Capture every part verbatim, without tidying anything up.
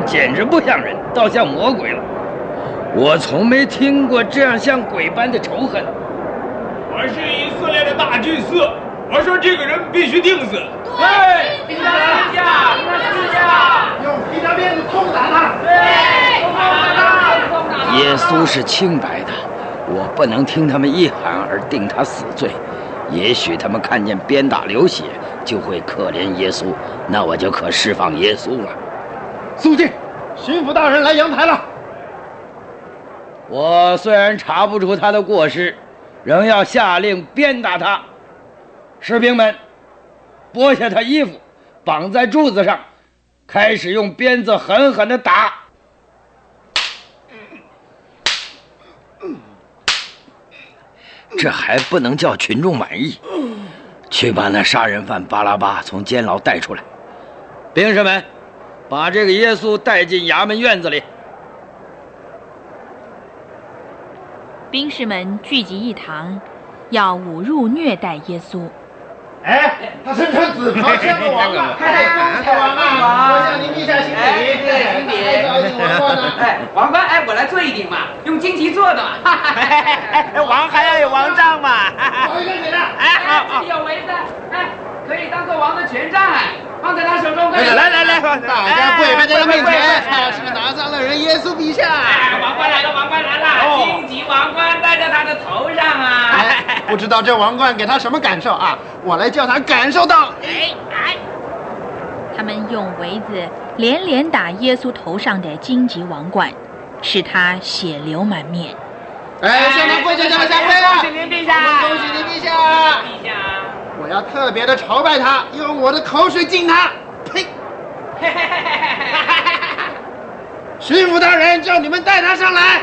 简直不像人，倒像魔鬼了。我从没听过这样像鬼般的仇恨。 我是以色列的大祭司，我说这个人必须钉死。 对，钉他十字架，钉他十字架， 用皮条鞭子痛打他。 对，痛打他，痛打他。 耶稣是清白的，我不能听他们一喊而定他死罪。也许他们看见鞭打流血，就会可怜耶稣，那我就可释放耶稣了。 肃静，巡抚大人来阳台了。 我虽然查不出他的过失，仍要下令鞭打他。士兵们，剥下他衣服，绑在柱子上，开始用鞭子狠狠地打。这还不能叫群众满意。去把那杀人犯巴拉巴从监牢带出来。兵士们，把这个耶稣带进衙门院子里。 兵士们聚集一堂，要侮辱虐待耶稣。 哎，他身穿紫袍，像个王啊！哎，王啊！我向您陛下行礼， 行礼。 王冠呢？ 哎，王冠，哎，我来做一顶嘛，用荆棘做的嘛。 王还要有王杖嘛。 好一个你的！ 哎，这里有围子，哎，可以当做王的权杖，哎，放在他手中。 来来来， 大家跪拜在他面前，他是拿撒勒人耶稣陛下。 哎，王冠来了，王冠来了，荆棘王冠戴在他的头上啊！ 哎，不知道这王冠给他什么感受啊？我来叫他感受到。 哎哎， 他们用围子连连打耶稣头上的荆棘王冠，使他血流满面。 哎，向他跪下，向他下跪啊！ 恭喜您陛下！ 恭喜您陛下！ 陛下， 我要特别的朝拜他，用我的口水敬他。呸！巡抚大人叫你们带他上来。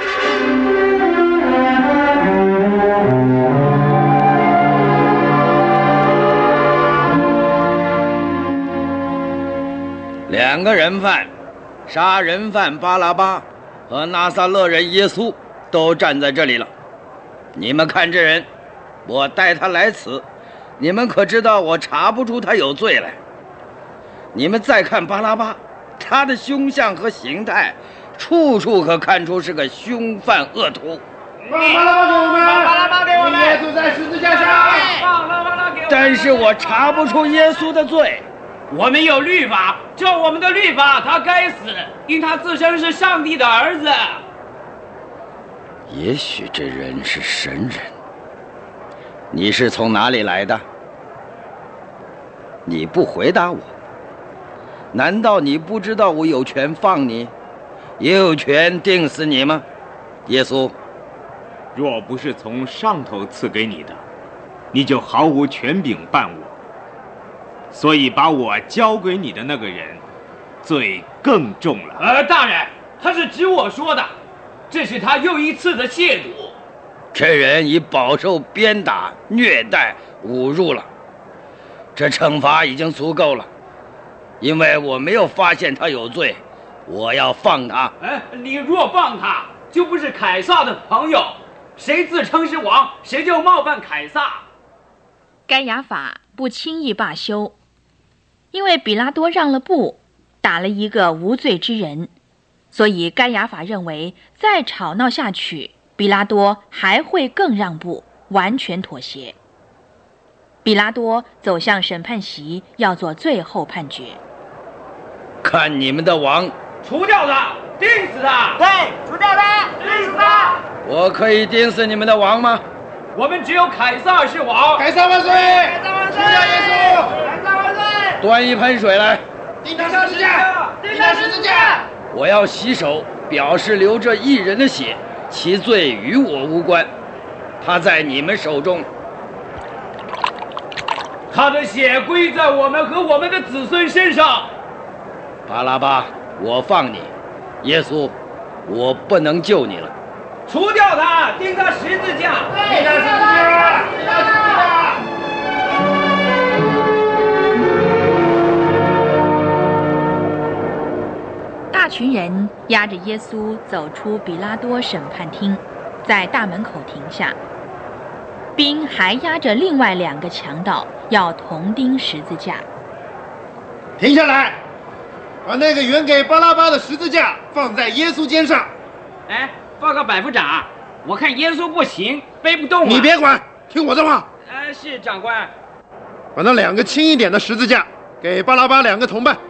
两个人犯，杀人犯巴拉巴和拿撒勒人耶稣都站在这里了。你们看这人，我带他来此，你们可知道我查不出他有罪来。你们再看巴拉巴，他的凶相和形态，处处可看出是个凶犯恶徒。 放巴拉巴给我们， 巴拉巴给我们， 耶稣在十字架上。 放巴拉给我们。 但是我查不出耶稣的罪。 我们有律法，照我们的律法，他该死，因他自称是上帝的儿子。 也许这人是神人。你是从哪里来的？你不回答我。难道你不知道我有权放你，也有权定死你吗？耶稣， 若不是从上头赐给你的，你就毫无权柄办我。所以把我交给你的那个人，罪更重了。 呃，大人，他是指我说的，这是他又一次的亵渎。 这人已饱受鞭打、虐待、侮辱了，这惩罚已经足够了。因为我没有发现他有罪，我要放他。 哎，你若放他，就不是凯撒的朋友。谁自称是王，谁就冒犯凯撒。 该亚法不轻易罢休，因为比拉多让了步，打了一个无罪之人，所以该亚法认为再吵闹下去，比拉多还会更让步，完全妥协。比拉多走向审判席，要做最后判决。 看你们的王， 除掉他，钉死他。 对，除掉他， 钉死他。 我可以钉死你们的王吗？ 我们只有凯撒是王。 凯撒万岁！ 凯撒万岁！ 除掉耶稣！ 凯撒万岁！ 端一盆水来， 钉他十字架！钉他十字架！ 我要洗手，表示流着一人的血，其罪与我无关。他在你们手中， 他的血归在我们和我们的子孙身上。 巴拉巴，我放你；耶稣，我不能救你了。 除掉他，钉他十字架！ 钉他十字架！钉他十字架！ 大群人押着耶稣走出比拉多审判厅，在大门口停下。兵还押着另外两个强盗，要同钉十字架。 停下来， 把那个原给巴拉巴的十字架放在耶稣肩上。 哎，报告百夫长，我看耶稣不行，背不动啊。 你别管，听我的话。 呃，是长官。 把那两个轻一点的十字架给巴拉巴两个同伴。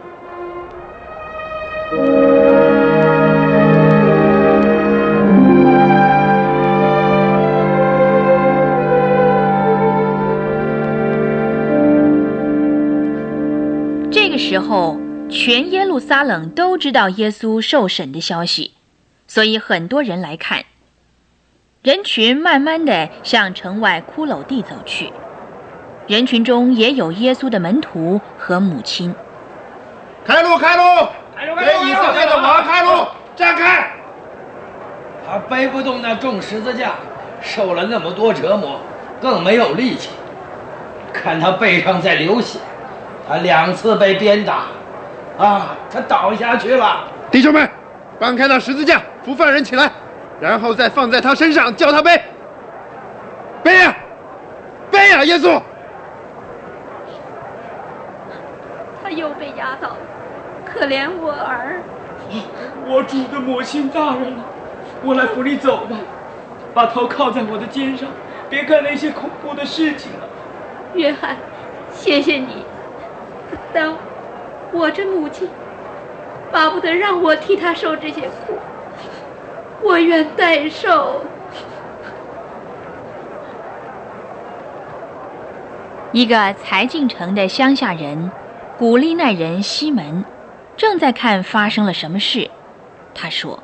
这个时候，全耶路撒冷都知道耶稣受审的消息，所以很多人来看。人群慢慢地向城外骷髅地走去，人群中也有耶稣的门徒和母亲。 开路，开路！ 开路，开给以色列的王开路！站开！ 他背不动那重十字架，受了那么多折磨，更没有力气。看他背上在流血，他两次被鞭打，啊，他倒下去了。 弟兄们，搬开那十字架，扶犯人起来，然后再放在他身上，叫他背。背呀，背呀，耶稣！ 他又被压倒了，可怜我儿。 我主的母亲大人，我来扶你走吧，把头靠在我的肩上，别干那些恐怖的事情了。 约翰，谢谢你，但我这母亲巴不得让我替她受这些苦，我愿代受。 一个才进城的乡下人古利奈人西门正在看发生了什么事。他说：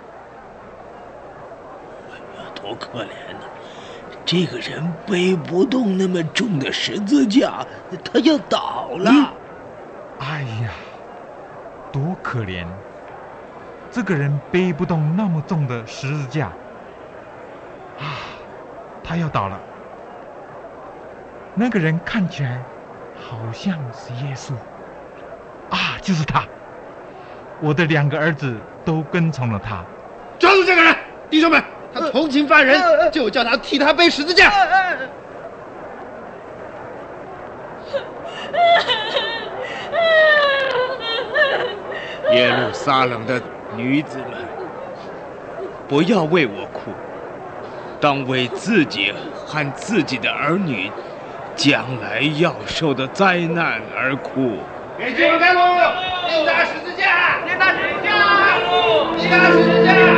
多可怜呐、啊！这个人背不动那么重的十字架，他要倒了。嗯、 哎呀，多可怜！这个人背不动那么重的十字架啊，他要倒了。那个人看起来好像是耶稣啊，就是他。我的两个儿子都跟从了他。 抓住这个人，弟兄们！他同情犯人，就叫他替他背十字架。 耶路撒冷的女子们，不要为我哭，当为自己和自己的儿女将来要受的灾难而哭。 给军们开路！另打十字架！另打十字架！另打十字架！